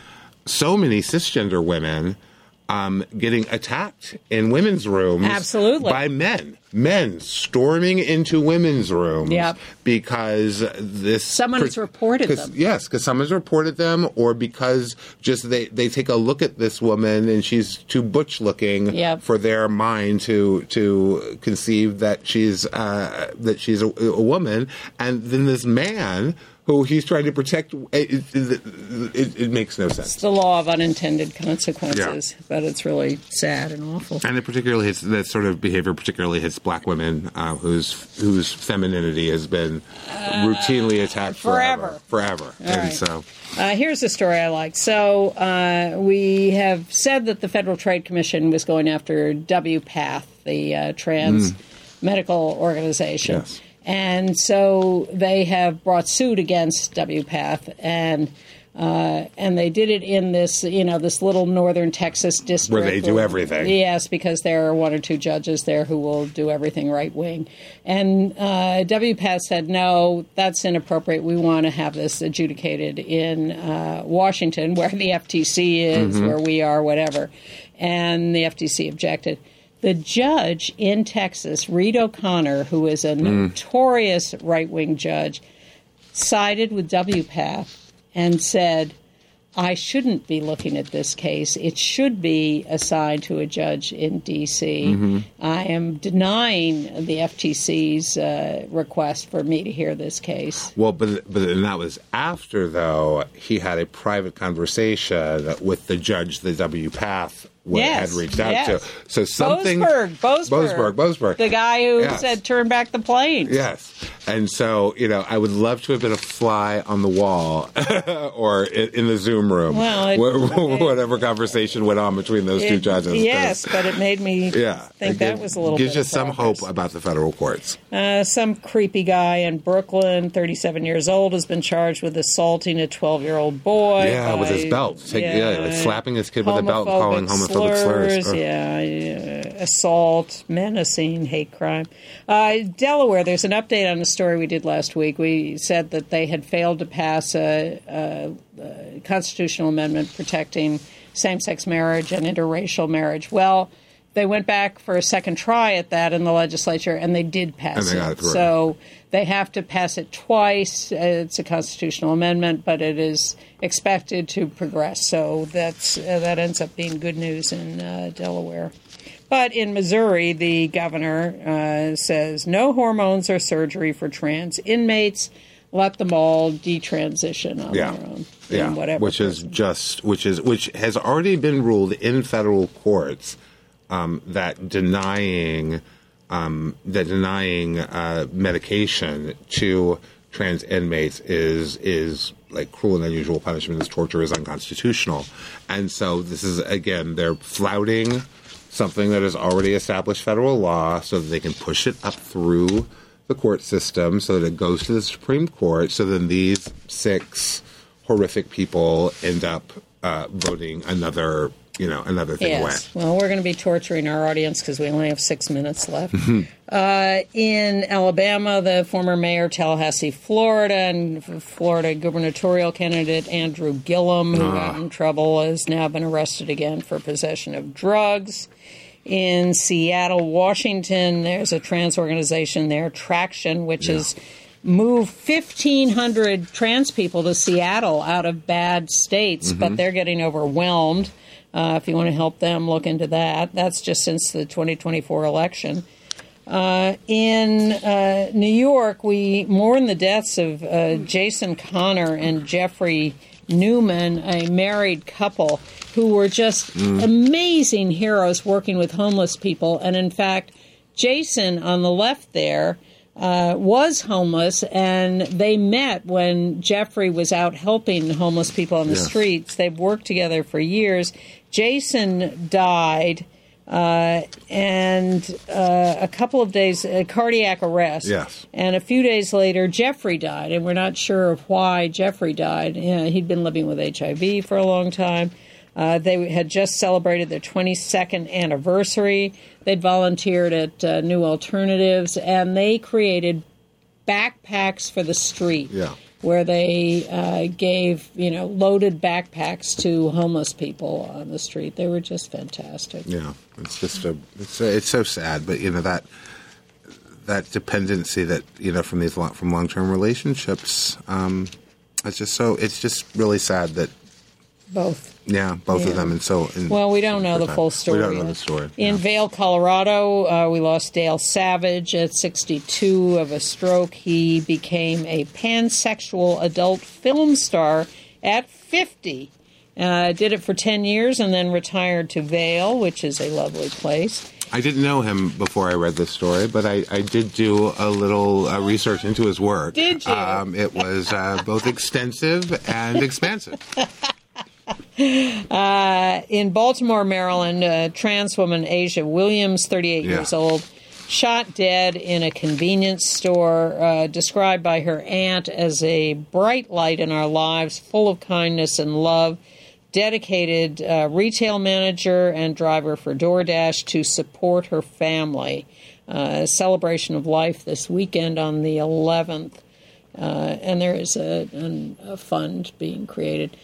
so many cisgender women um, getting attacked in women's rooms. Absolutely. By men. Men storming into women's rooms Yep. because this... Someone has reported them. Yes, because someone's reported them, or because just they, they take a look at this woman and she's too butch looking Yep. for their mind to to conceive that she's uh, that she's a, a woman, and then this man who he's trying to protect, it, it, it, it makes no sense. It's the law of unintended consequences, yeah. but it's really sad and awful. And it particularly hits that sort of behavior particularly hits black women uh, whose whose femininity has been routinely attacked forever, forever. forever. And right. so, uh, here's a story I like. So uh, we have said that the Federal Trade Commission was going after W PATH, the uh, trans mm. medical organization. Yes. And so they have brought suit against W PATH, and uh, and they did it in this, you know, this little northern Texas district where they do where, everything. Yes, because there are one or two judges there who will do everything right wing. And uh, W PATH said, no, that's inappropriate. We want to have this adjudicated in uh, Washington, where the F T C is, mm-hmm. where we are, whatever. And the F T C objected. The judge in Texas, Reed O'Connor, who is a mm. notorious right-wing judge, sided with W PATH and said, I shouldn't be looking at this case. It should be assigned to a judge in D C Mm-hmm. I am denying the F T C's uh, request for me to hear this case. Well, but, but and that was after, though, he had a private conversation with the judge the W PATH What yes, had reached out yes. to. So something... Boasberg, Boasberg. Boasberg, Boasberg. The guy who yes. said, turn back the planes. Yes. And so, you know, I would love to have been a fly on the wall or in, in the Zoom room. Well, it, Wh- whatever conversation went on between those it, two judges. Yes, but it made me yeah, think that was a little gives bit gives you some progress. hope about the federal courts. Uh, some creepy guy in Brooklyn, thirty-seven years old, has been charged with assaulting a twelve-year-old boy. Yeah, by, with his belt. Take, yeah, yeah, like slapping his kid with a belt, calling homophobic slurs. slurs. Oh. Yeah, yeah, assault, menacing, hate crime. Uh, Delaware, there's an update on a story we did last week. We said that they had failed to pass a, a, a constitutional amendment protecting same-sex marriage and interracial marriage. Well, they went back for a second try at that in the legislature, and they did pass and they it. Got it through. So they have to pass it twice. It's a constitutional amendment, but it is expected to progress. So that's uh, that ends up being good news in uh, Delaware. But in Missouri, the governor uh, says no hormones or surgery for trans inmates. Let them all detransition on yeah. their own. Yeah, whatever which person. is just which is which has already been ruled in federal courts um, that denying um, that denying uh, medication to trans inmates is is like cruel and unusual punishment, as torture is unconstitutional. And so this is again they're flouting something that is already established federal law so that they can push it up through the court system so that it goes to the Supreme Court. So then these six horrific people end up uh, voting another, you know, another thing yes. away. Well, we're going to be torturing our audience because we only have six minutes left. uh, in Alabama, the former mayor of Tallahassee, Florida, and Florida gubernatorial candidate Andrew Gillum, who uh. got in trouble, has now been arrested again for possession of drugs. In Seattle, Washington, there's a trans organization there, Traction, which yeah. has moved fifteen hundred trans people to Seattle out of bad states, mm-hmm. but they're getting overwhelmed. Uh, if you want to help them, look into that. That's just since the twenty twenty-four election. Uh, in uh, New York, we mourn the deaths of uh, Jason Connor and Jeffrey Newman, a married couple who were just mm. amazing heroes working with homeless people. And in fact, Jason on the left there uh, was homeless, and they met when Jeffrey was out helping homeless people on the yes. streets. They've worked together for years. Jason died. Uh, and uh, a couple of days, a cardiac arrest. Yes. And a few days later, Jeffrey died, and we're not sure of why Jeffrey died. You know, he'd been living with H I V for a long time. Uh, they had just celebrated their twenty-second anniversary. They'd volunteered at uh, New Alternatives, and they created backpacks for the street. Yeah. where they uh, gave, you know, loaded backpacks to homeless people on the street. They were just fantastic. Yeah, it's just a, it's a, it's so sad, but you know that that dependency that you know from these long, from long term relationships, um, it's just so it's just really sad that both. Yeah, both yeah. of them, and so. In, well, we don't know the full story. We don't know the story. In yeah. Vail, Colorado, uh, we lost Dale Savage at sixty-two of a stroke. He became a pansexual adult film star at fifty. Uh, did it for ten years and then retired to Vail, which is a lovely place. I didn't know him before I read this story, but I, I did do a little uh, research into his work. Did you? Um, it was uh, both extensive and expansive. Uh, in Baltimore, Maryland, a trans woman, Asia Williams, thirty-eight yeah. years old, shot dead in a convenience store, uh, described by her aunt as a bright light in our lives, full of kindness and love, dedicated uh, retail manager and driver for DoorDash to support her family. Uh, a celebration of life this weekend on the eleventh, uh, and there is a, an, a fund being created.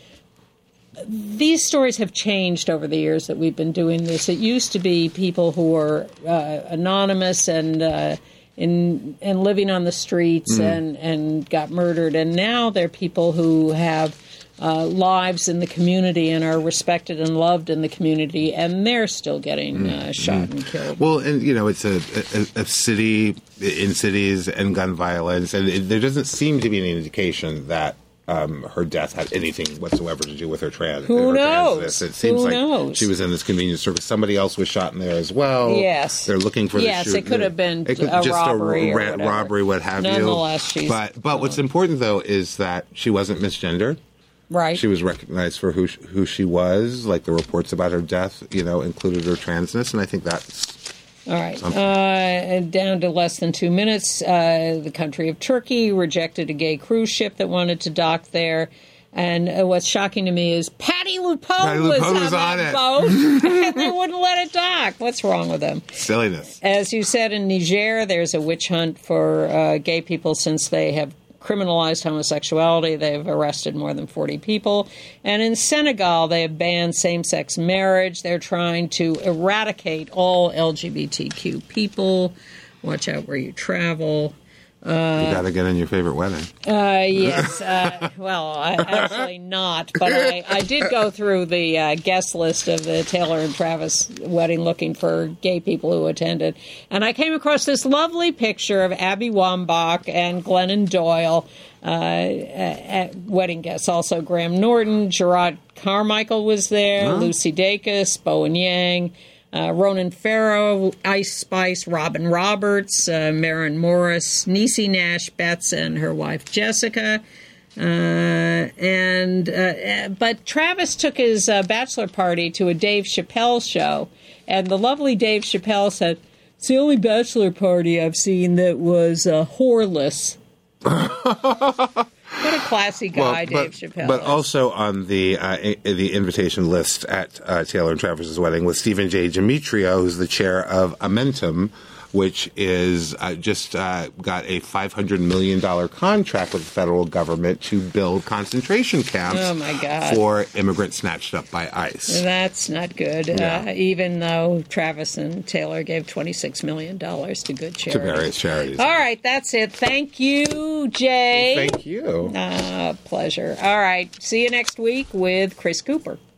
These stories have changed over the years that we've been doing this. It used to be people who were uh, anonymous and uh, in and living on the streets mm. and, and got murdered, and now they're people who have uh, lives in the community and are respected and loved in the community, and they're still getting mm. uh, shot mm. and killed. Well, and you know, it's a, a, a city in cities and gun violence, and it, there doesn't seem to be any indication that Um, her death had anything whatsoever to do with her trans. Who her knows? Transness. It seems Who like knows? she was in this convenience store. Somebody else was shot in there as well. Yes, they're looking for. Yes, the shoot. it could have been it could, a just robbery, a or ra- whatever. robbery, what have Nonetheless, you. she's. But but what's important though is that she wasn't misgendered. Right. She was recognized for who she, who she was. Like the reports about her death, you know, included her transness, and I think that's. All right. Uh, down to less than two minutes. Uh, the country of Turkey rejected a gay cruise ship that wanted to dock there. And uh, what's shocking to me is Patty LuPone, Patty was, LuPone on was on that it. boat, and they wouldn't let it dock. What's wrong with them? Silliness. As you said, in Niger, there's a witch hunt for uh, gay people since they have criminalized homosexuality. They've arrested more than forty people. And in Senegal, they have banned same-sex marriage. They're trying to eradicate all L G B T Q people. Watch out where you travel. Uh, you got to get in your favorite wedding. Uh, yes. Uh, well, I, actually not. But I, I did go through the uh, guest list of the Taylor and Travis wedding looking for gay people who attended. And I came across this lovely picture of Abby Wambach and Glennon Doyle, uh, at wedding guests. Also, Graham Norton, Gerard Carmichael was there, huh? Lucy Dacus, Bowen Yang. Uh, Ronan Farrow, Ice Spice, Robin Roberts, uh, Maren Morris, Niecy Nash Betts, and her wife Jessica. Uh, and uh, but Travis took his uh, bachelor party to a Dave Chappelle show, and the lovely Dave Chappelle said, "It's the only bachelor party I've seen that was uh, whoreless." What a classy guy, well, Dave but, Chappelle. But is. also on the uh, I- the invitation list at uh, Taylor and Travis's wedding was Stephen J. Demetrio, who's the chair of Amentum, which is uh, just uh, got a five hundred million dollars contract with the federal government to build concentration camps oh my God. for immigrants snatched up by ICE. That's not good, Yeah. uh, even though Travis and Taylor gave twenty-six million dollars to good charities. To various charities. All right, that's it. Thank you, Jay. Thank you. Uh, pleasure. All right, see you next week with Chris Cooper.